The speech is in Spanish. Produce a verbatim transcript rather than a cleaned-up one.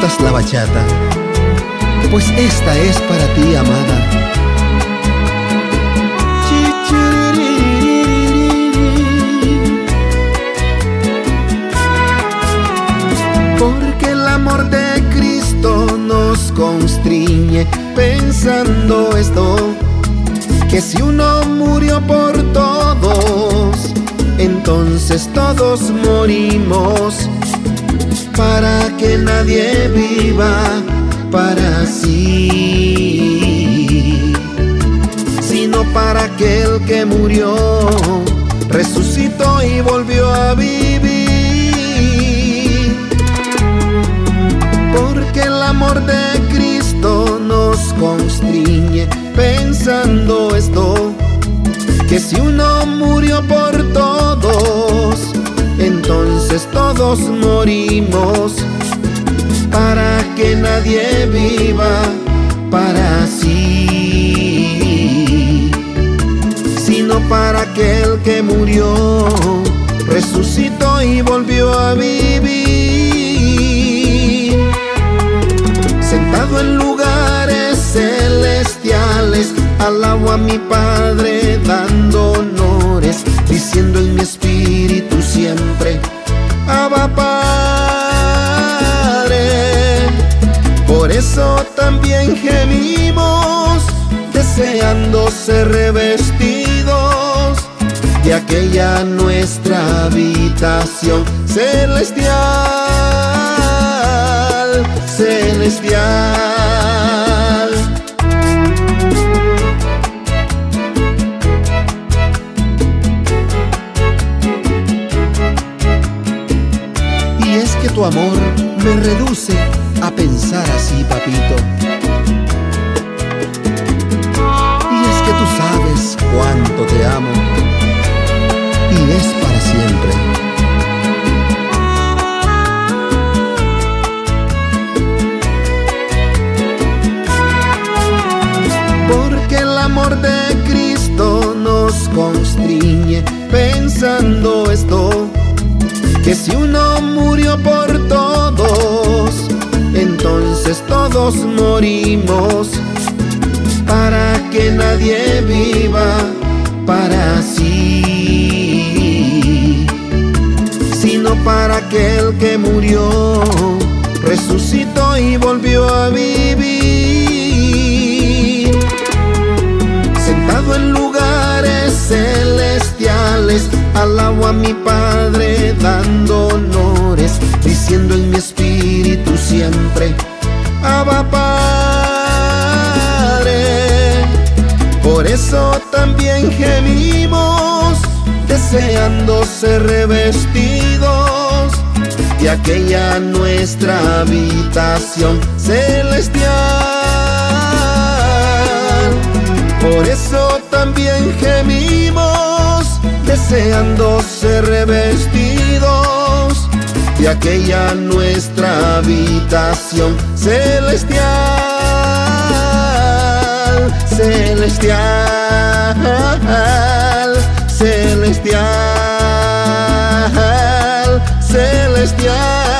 disfrutas la bachata, pues esta es para ti, amada. Porque el amor de Cristo nos constriñe, pensando esto, que si uno murió por todos, entonces todos morimos, para que nadie viva para sí, sino para aquel que murió, resucitó y volvió a vivir. Porque el amor de Cristo nos constriñe, pensando esto, que si uno murió por todos, entonces todos morimos, para que nadie viva para sí, sino para aquel que murió, resucitó y volvió a vivir. Sentado en lugares celestiales, alabo a mi Padre dando honores, diciendo en mi espíritu siempre: Abba, Padre. Por eso también gemimos, deseando ser revestidos de aquella nuestra habitación celestial, celestial. Y es que tu amor me reduce a pensar así, papito. Y es que tú sabes cuánto te amo, y es para siempre. Porque el amor de Cristo nos constriñe, pensando esto, que si uno murió por todos, entonces todos morimos, para que nadie viva para sí, sino para aquel que murió, resucitó y volvió a vivir. Sentado en lugares celestiales, alabo a mi Padre dando honores, diciendo en mi espíritu siempre: Abba, Padre. Por eso también gemimos, deseando ser revestidos de aquella nuestra habitación celestial. Por eso también gemimos, deseando ser revestidos de aquella nuestra habitación celestial, celestial, celestial, celestial.